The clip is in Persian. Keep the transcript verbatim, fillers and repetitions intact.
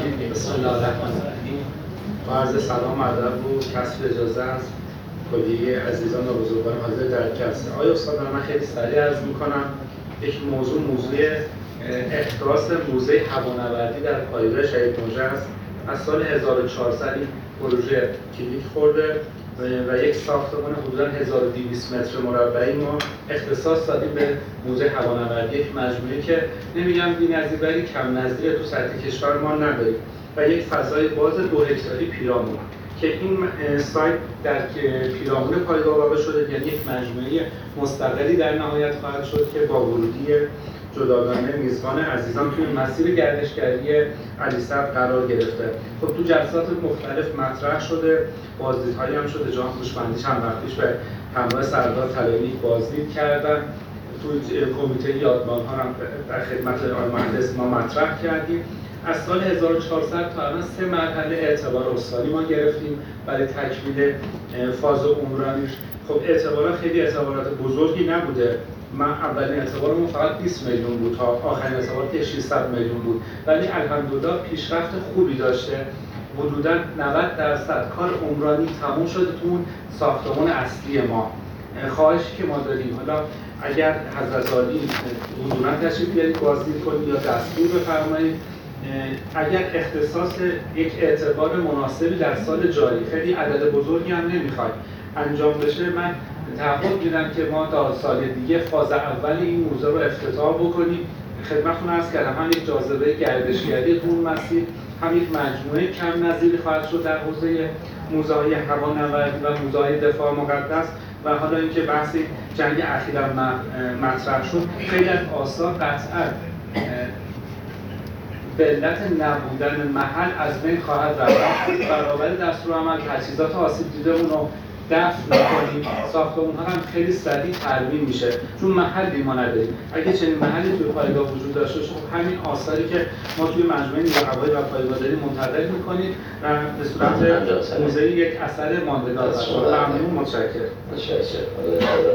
بسم الله الرحمن الرحیم. با عرض سلام ادب و کسب اجازه از کلیه عزیزان و بزرگان حاضر در جلسه. آقای استاد، من خیلی سریع عرض میکنم یک موضوع موضوع احداث موزه هوانوردی در پایگاه شهید موژه است. از سال هزار و چهارصد این پروژه کلید خورده و یک ساختمان حدوداً هزار و دویست متر مربعی ما اختصاص دادیم به موزه هوانوردی، یک مجموعه که نمیگم بی‌نظیر ولی کم نظیر تو سطح کشور ما نداریم و یک فضای باز دو هکتاری پیرامون که این سایت در پیرامون پایگاه واقع شده، یعنی یک مجموعه مستقلی در نهایت خواهد شد که با ورودی جداگانه میزبان عزیزان توی مسیر گردشگری علی صدر قرار گرفته. خب تو جلسات مختلف مطرح شده، بازدیدهایی هم شده. جان هوشمندی چند وقت پیش به همراه سردار طلایی بازدید کردن. تو کمیته یادمان‌ها هم در خدمت آقای مهندس ما مطرح کردیم. از سال هزار و چهارصد تا الان سه مرحله اعتبار استانی ما گرفتیم برای تکمیل فاز عمرانیش. خب اعتبارات خیلی اعتبارات بزرگی نبوده. من اولین اعتبارمون فقط بیست میلیون بود تا آخرین اعتبار که ششصد میلیون بود، ولی الحمدلله پیشرفت خوبی داشته. حدوداً نود درصد کار عمرانی تموم شده تو اون ساختمان اصلی ما. خواهشی که ما داریم، حالا اگر حضرت عالی حضوراً تشریف بیارید بازدید کنید یا دستور بفرمایید، اگر اختصاص یک اعتبار مناسبی در سال جاری، خیلی عدد بزرگی هم نمیخواد انجام بشه، من تعهد میدم که ما تا سال دیگه فاز اول این موزه رو افتتاح بکنیم. خدمتتون عرض کردم هم یک جاذبه گردشگری تو اون مسیر، هم یک مجموعه کم نظیری خواهد شد در حوزه موزه‌های هوانوردی و موزه‌های دفاع مقدس. و حالا اینکه بحث جنگ اخیراً مطرح شد، خیلی از آثار قطعاً به علت نبودن محل از بین خواهد رفت. برابر دستورالعمل تجهیزات آسیب دیده‌مون رو دفن می‌کنیم، ساختمان‌ها هم خیلی سریع ترمیم میشه چون محلی ما نداریم. اگه چنین محلی توی پایگاه وجود داشته باشه، خب همین آثاری که ما توی مجموعه نیروی هوایی و پایگاه داریم منتقل می‌کنیم و به صورت موزه‌ای یک اثر ماندگار باشه. ممنون، متشکرم.